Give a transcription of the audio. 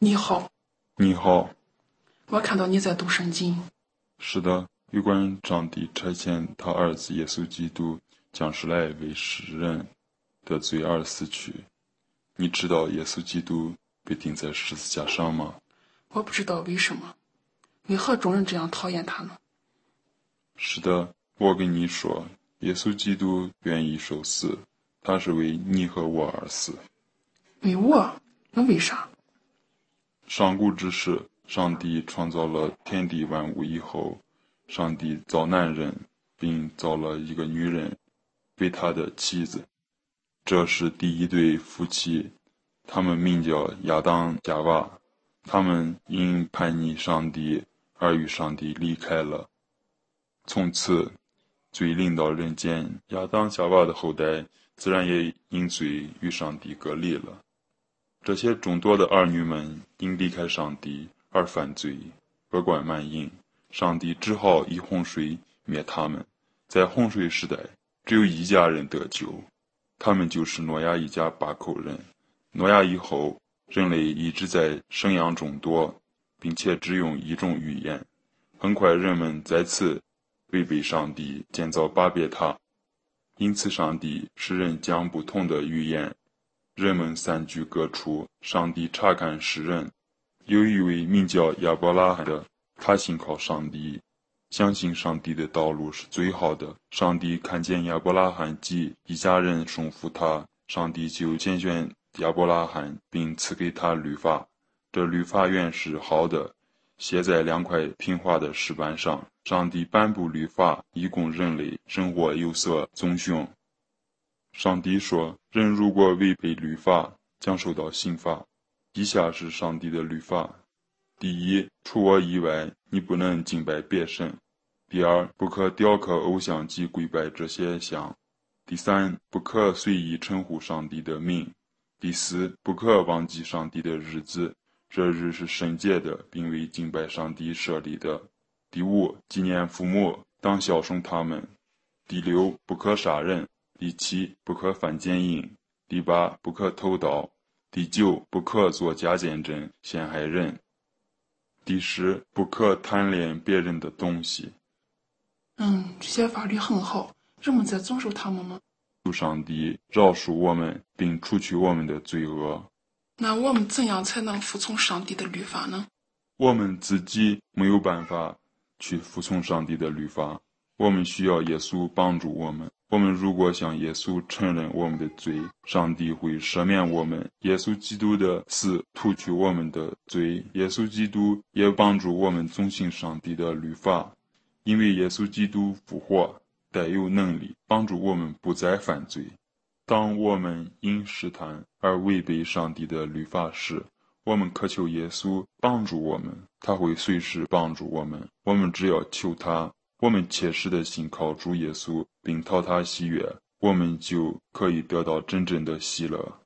你好， 你好。 我看到你在读圣经。 是的，有关上帝差遣他儿子耶稣基督降世来为世人的罪而死去。你知道耶稣基督被钉在十字架上吗？ 我不知道为什么，为何众人这样讨厌他呢？ 是的，我跟你说，耶稣基督愿意受死，他是为你和我而死。 为我？那为啥？ 上古之时，上帝创造了天地万物以后，上帝造男人，并造了一个女人为他的妻子。这是第一对夫妻，他们名叫亚当夏娃。他们因叛逆上帝而与上帝离开了，从此罪临到人间，亚当夏娃的后代自然也因罪与上帝隔离了。这些众多的儿女们因离开上帝而犯罪，恶贯满盈，上帝只好以洪水灭他们。在洪水时代，只有一家人得救，他们就是挪亚一家8口人。挪亚以后，人类一直在生养众多，并且只用一种语言。很快人们再次违背上帝，建造巴别塔，因此上帝使人讲不同的语言，人们散居各处。上帝察看世人，有一位名叫亚伯拉罕的，他信靠上帝，相信上帝的道路是最好的。上帝看见亚伯拉罕及一家人顺服他，上帝就拣选亚伯拉罕，并赐给他律法。这律法原是好的，写在2块平滑的石板上。上帝颁布律法，以供人类生活有所遵循。上帝说，人如果违背律法，将受到刑罚。以下是上帝的律法：第一，除我以外，你不能敬拜别神；第二，不可雕刻偶像及跪拜这些像；第三，不可随意称呼上帝的名；第四，不可忘记上帝的日子，这日是圣洁的，并为敬拜上帝设立的；第五，纪念父母，当孝顺他们；第六，不可杀人；第七，不可犯奸淫；第八，不可偷盗；第九，不可作假见证陷害人；第十，不可贪恋别人的东西。 这些法律很好，人们在遵守他们吗？ 求上帝饶恕我们，并除去我们的罪恶。 那我们怎样才能服从上帝的律法呢？ 我们自己没有办法去服从上帝的律法，我们需要耶稣帮助我们。我们如果向耶稣承认我们的罪，上帝会赦免我们。耶稣基督的死除去我们的罪，耶稣基督也帮助我们遵行上帝的律法，因为耶稣基督复活，带有能力帮助我们不再犯罪。当我们因试探而违背上帝的律法时，我们渴求耶稣帮助我们，他会随时帮助我们。我们只要求他，我们切实的信靠主耶稣，并讨他喜悦，我们就可以得到真正的喜乐。